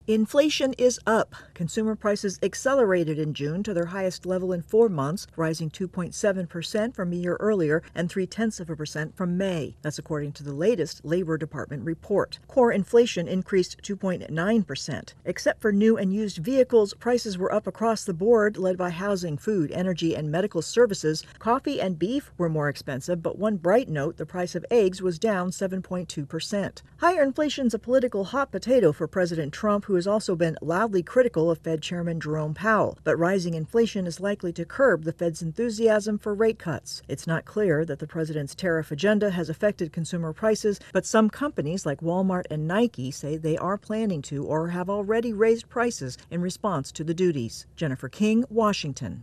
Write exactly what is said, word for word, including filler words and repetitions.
Inflation is up. Consumer prices accelerated in June to their highest level in four months, rising two point seven percent from a year earlier and three-tenths of a percent from May. That's according to the latest Labor Department report. Core inflation increased two point nine percent. Except for new and used vehicles, prices were up across the board, led by housing, food, energy, and medical services. Coffee and beef were more expensive, but one bright note, the price of eggs was down seven point two percent. Higher inflation's a political hot potato for President Trump, who has also been loudly critical of Fed Chairman Jerome Powell. But rising inflation is likely to curb the Fed's enthusiasm for rate cuts. It's not clear that the president's tariff agenda has affected consumer prices, but some companies like Walmart and Nike say they are planning to or have already raised prices in response to the duties. Jennifer King, Washington.